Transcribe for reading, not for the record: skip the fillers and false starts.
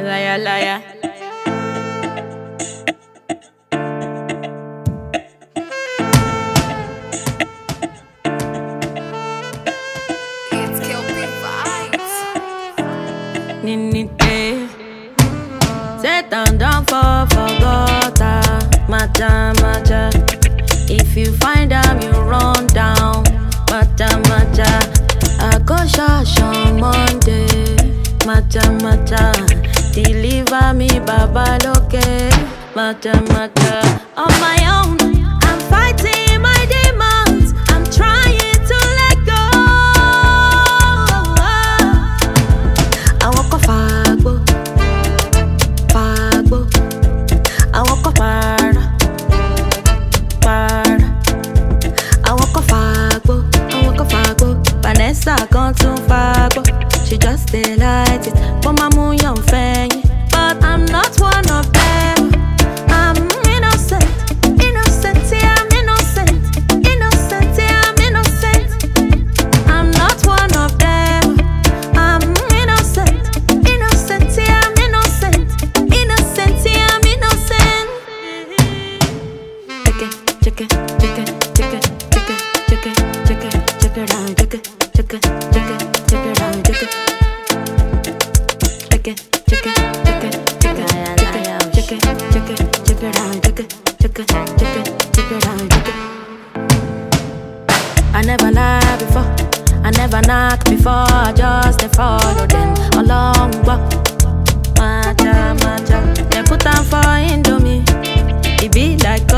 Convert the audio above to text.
Liar, liar. It's Kelpie Vibes. Nini day. Set down for gutter. Macha, macha. If you find them, you run down. Macha, macha. I go church on Monday. Macha, macha. Deliver me, Baba Loke. Macha, macha. On my own, I'm fighting my demons. I'm trying to let go. I walk off fagbo, fagbo. I walk off para. I walk off fagbo. Vanessa gone too fagbo. She just stay light it. But my moon young fang. But I'm not one of them. I'm innocent, innocent, yeah, I'm innocent, innocent, yeah, I'm innocent. I'm not one of them. I'm innocent, innocent, yeah, I'm innocent, innocent, yeah, I'm innocent. Check it, check it, check it, check it, check it, check it, check it, check it out, check it, check it, check it, check it out, check it, check it, check it, check it, check it, check it, check it, check it out, check it, check it, check it, check it out, check it. I never lied before, I never knocked before, I just follow them along. Macha, macha, they put on for Indomie. It be like